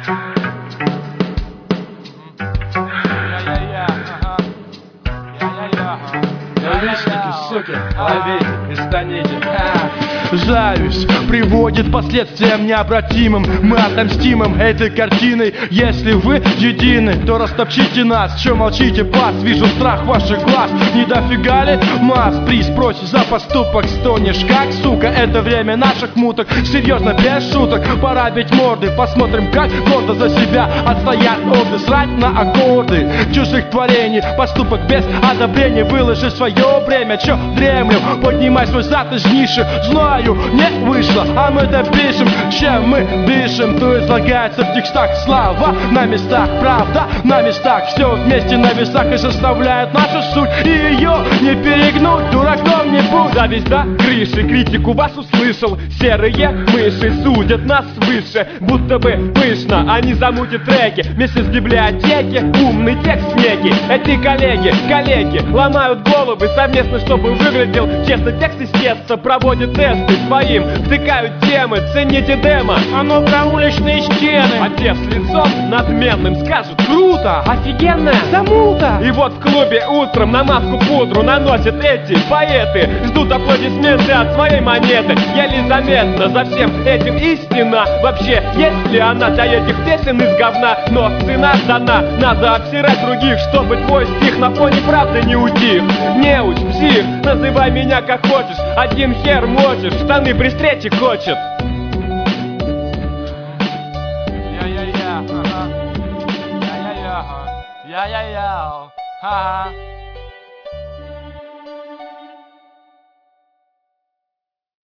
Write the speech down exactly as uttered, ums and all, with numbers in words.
Суки, ловите и станете. Зависть приводит к последствиям необратимым. Мы отомстимым этой картиной. Если вы едины, то растопчите нас. Че молчите, пас? Вижу страх ваших глаз. Не дофига ли масс? При спросе за поступок стонешь как, сука. Это время наших муток. Серьезно, без шуток. Пора бить морды. Посмотрим, как гордо за себя отстоят орды. Срать на аккорды чужих творений. Поступок без одобрения. Выложи свое бремя. Че дремлем? Поднимай свой зад из ниши. Знаю, не вышло, а мы допишем, чем мы дышим. То излагается в текстах слова на местах, правда на местах. Все вместе на весах и составляет нашу суть. И ее не перегнуть, дураком не будь. Зависть до крыши, критику вас услышал. Серые мыши судят нас свыше. Будто бы пышно, они замутят треки. Вместе с библиотеки, умный текст некий. Эти коллеги, коллеги ломают головы совместно, чтобы выглядел честно. Текст из теста проводит тесты своим, втыкают темы, цените демо. Оно про уличные стены. А те с лицом надменным скажут: круто, офигенно, замута. И вот в клубе утром на маску пудру наносят эти поэты. Ждут аплодисменты от своей монеты. Еле заметно за всем этим истина. Вообще, есть ли она для этих песен из говна? Но цена дана, надо обсирать других, чтобы твой стих на фоне правды не утих. Неуч, псих, называй меня как хочешь. Один хер мочишь, штаны при встрече кочет. Я-я-я, ага. Я-я-я, я-я-я, ха-ха.